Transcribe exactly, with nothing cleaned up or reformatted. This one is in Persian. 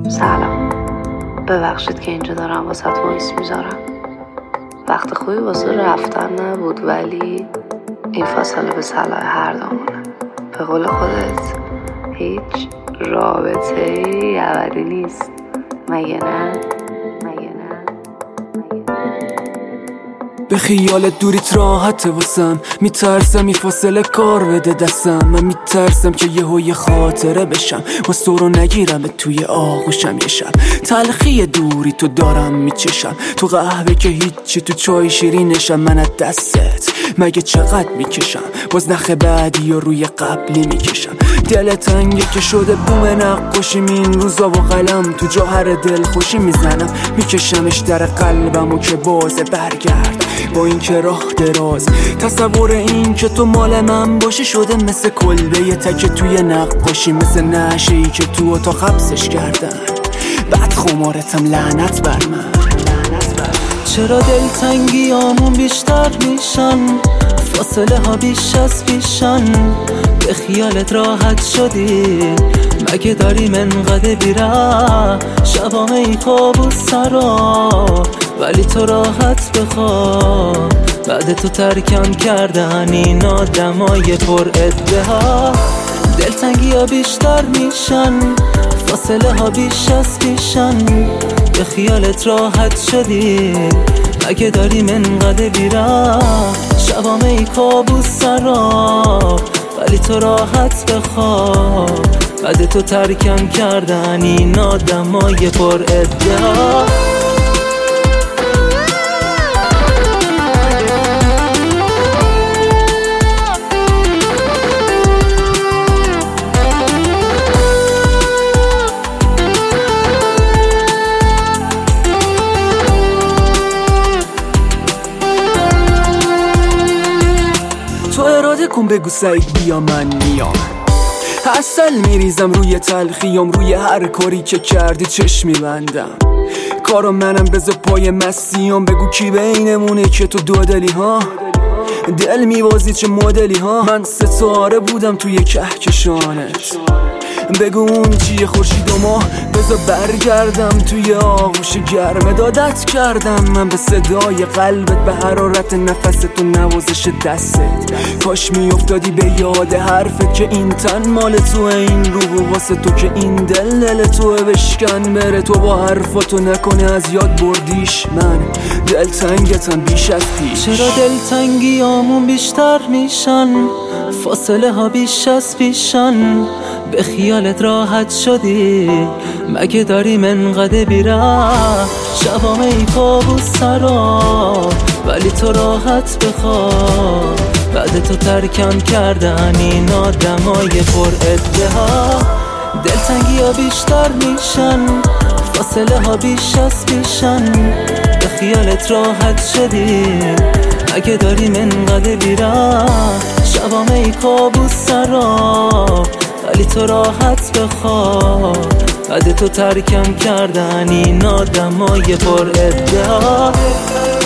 سلام، ببخشید که اینجا دارم واسه وایس میذارم. وقت خوبی واسه رفتن نبود، ولی این فاصله به صلاح هر دومونه. به قول خودت هیچ رابطه ای ابدی نیست، مگه نه؟ به خیالت دوریت راحته واسم، میترسم این فاصله کار بده دستم. من میترسم که یهو یه خاطره بشم، واسه تو رو نگیرم توی آغوشم یه شب. تلخی دوری تو دارم میچشم، تو قهوه که هیچی، تو چای شیرینشم. من از دستت مگه چقدر میکشم، باز نخ بعدی و روی قبلی میکشم. دل تنگه که شده بوم نقاشیم این روزا، و قلم تو جوهر دل خوشی میزنم. میکشمش در قلبم و که بازه برگرد با این که راه دراز. تصور این که تو مال من باشی شده مثل کلبه یه تکه توی نقاشی، مثل نعشه‌ای که تو اتاق حبسش کردن. بعد خمارتم لعنت بر من. چرا دلتنگیامون بیشتر میشن، فاصله ها بیش از پیشن. به خیالت راحت شدی، مگه داریم انقدر بیره. شبام ای کابوس سرا، ولی تو راحت بخواب. بعد تو ترکم کردن این آدمای پر ادعا. دلتنگی ها بیشتر میشن، فاصله ها بیش از پیشن. به خیالت راحت شدی، مگه داریم انقدر بیره. شبام ای کابوس سرا، ولی تو راحت بخواب. بعد تو ترکم کردن این آدمای پر ادعا. تو اراده کن بگو سعید بیا من میام. اصل میریزم روی تلخیام، روی هر کاری که کردی چشم میبندم. کارو منم بذار پای مستیام، بگو کی بینمونه که تو دو دلی ها. دل میوازی چه مدلی ها، من ستاره بودم توی کهکشانت. بگو اون چیه خورشید و ماه، بذار برگردم توی آغوش گرم. دادت کردم من به صدای قلبت، به حرارت نفست و نوازش دستت. کاش میافتادی به یاد حرفت که این تن مال تو، این روح واسه تو که این دل دل تو. بشکن بره تو با حرفاتو نکنه از یاد بردیش. من دلتنگتم بیش از پیش. چرا دلتنگیامون بیشتر میشن، فاصله ها بیش از پیشن. به خیالت راحت شدی، مگه داریم انقدر بیره. شبام ای کابوس سرا، ولی تو راحت بخواب. بعد تو ترکم کردن این آدمای پر ادعا. دلتنگی ها بیشتر میشن، فاصله ها بیش از پیشن. به خیالت راحت شدی، مگه داریم انقدر بیره. شبام ای کابوس سرا، ولی تو راحت بخواب. بعد تو ترکم کردن این آدمای پر ادعا.